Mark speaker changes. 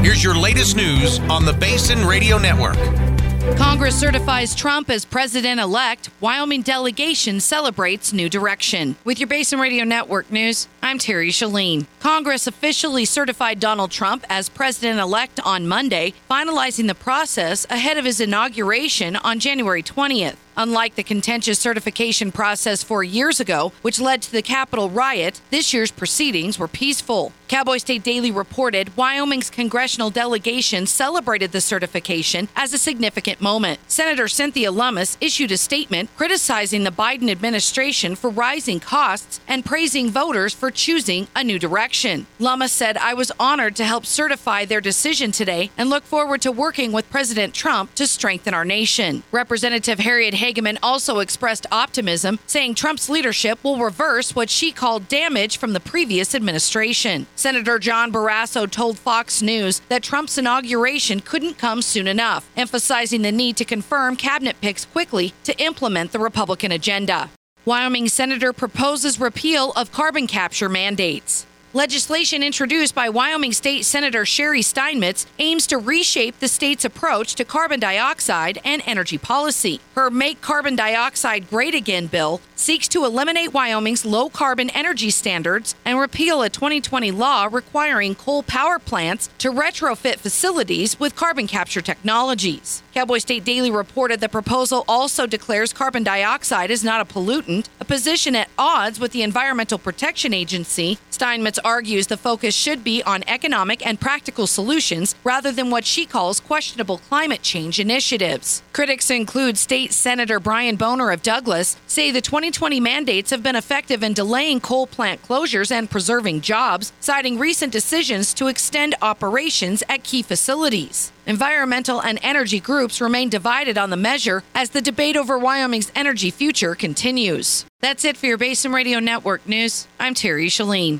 Speaker 1: Here's your latest news on the Basin Radio Network.
Speaker 2: Congress certifies Trump as president-elect. Wyoming delegation celebrates new direction. With your Basin Radio Network news, I'm Terry Shalene. Congress officially certified Donald Trump as president-elect on Monday, finalizing the process ahead of his inauguration on January 20th. Unlike the contentious certification process 4 years ago, which led to the Capitol riot, this year's proceedings were peaceful. Cowboy State Daily reported Wyoming's congressional delegation celebrated the certification as a significant moment. Senator Cynthia Lummis issued a statement criticizing the Biden administration for rising costs and praising voters for choosing a new direction. Lummis said, "I was honored to help certify their decision today and look forward to working with President Trump to strengthen our nation." Representative Harriet Hageman also expressed optimism, saying Trump's leadership will reverse what she called damage from the previous administration. Senator John Barrasso told Fox News that Trump's inauguration couldn't come soon enough, emphasizing the need to confirm cabinet picks quickly to implement the Republican agenda. Wyoming senator proposes repeal of carbon capture mandates. Legislation introduced by Wyoming State Senator Sherry Steinmetz aims to reshape the state's approach to carbon dioxide and energy policy. Her Make Carbon Dioxide Great Again bill seeks to eliminate Wyoming's low-carbon energy standards and repeal a 2020 law requiring coal power plants to retrofit facilities with carbon capture technologies. Cowboy State Daily reported the proposal also declares carbon dioxide is not a pollutant, a position at odds with the Environmental Protection Agency. Steinmetz argues the focus should be on economic and practical solutions rather than what she calls questionable climate change initiatives. Critics include State Senator Brian Boner of Douglas say the 2020 mandates have been effective in delaying coal plant closures and preserving jobs, citing recent decisions to extend operations at key facilities. Environmental and energy groups remain divided on the measure as the debate over Wyoming's energy future continues. That's it for your Basin Radio Network news. I'm Terry Shalene.